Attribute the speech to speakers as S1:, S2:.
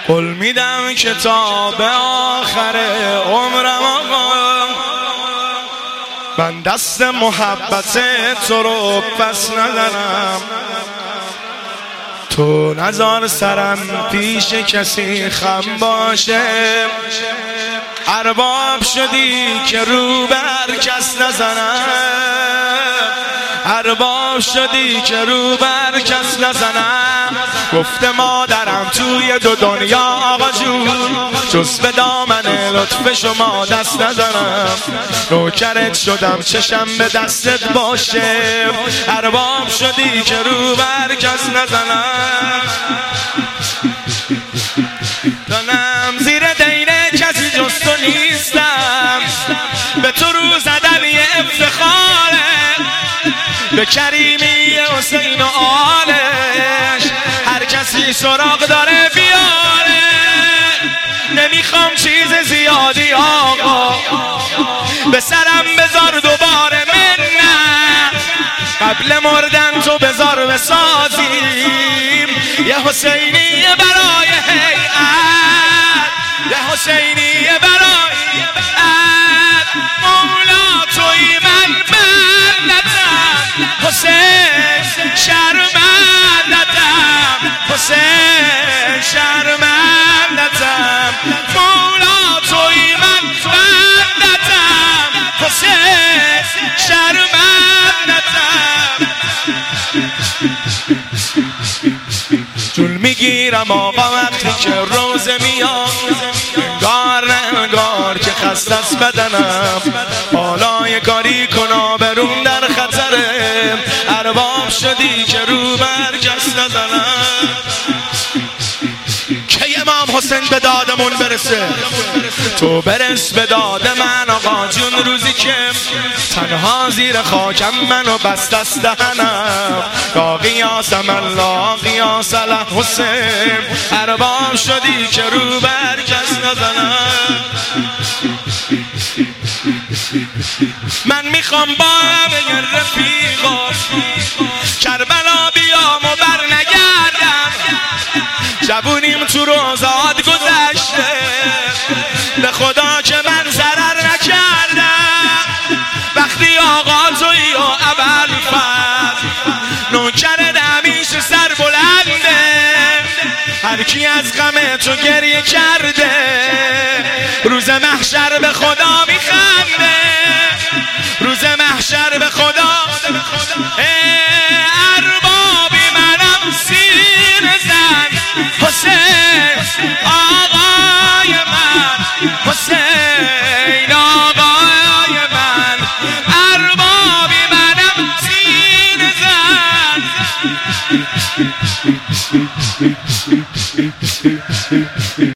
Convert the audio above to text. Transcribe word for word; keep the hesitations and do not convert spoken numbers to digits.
S1: قول میدم که تا به آخر عمرم آقا من دست محبت تو رو پس ندارم. تو نزار سرم پیش کسی خم باشه، ارباب شدی که رو بر کس نزنم، ارباب شدی که رو بر کس نزنم. گفته مادرم توی دو دنیا آقا جون جز به دامن لطف شما دست نزنم. نوکرت شدم چشم به دستت باشه، ارباب شدی که رو بر کس نزنم. دانم زیر دینه کسی جز تو نیستم، به تو رو زدن یه افتخاره، به کریمی حسین و آلش هر کسی سراغ داره بیاره. نمیخوام چیز زیادی آقا، به سرم بذار دوباره منت، قبل مردن تو بذار بسازیم یه حسینی برای هیئت، یه حسینی برای هیئت. مولا توی من بندتم، حسین شرمندتم، حسین شرمندتم. مولا توی من بندتم، حسین شرمندتم. جون میگیرم آقا وقتی که روزه میاد، انگار نه انگار که خسته است بدنم، حالا یه کاری کن برون در خطره، ارباب شدی که رو بر کس نزنم. که امام حسین به دادمون برسه، تو برس به داد من آقا جون. روزی که تنها زیر خاکم منو بست از دهنم، یا قیاسم الله قیاس الحسین، ارباب شدی که رو بر کس نزنم. من میخوام با همه رفیقا کربلا بیام و بر نگردم، جوونیم تو روزات گذشته، به خدا که من ضرر نکردم. وقتی آقا تویی و ابوالفضل نوکرت همیشه سر بلنده، هر کی از غم تو گریه کرده روز محشر به خدا میخنده، روز محشر به خدا. اربابی منم سینه زن، حسین آقای من، حسین آقای من. اربابی منم سینه زن.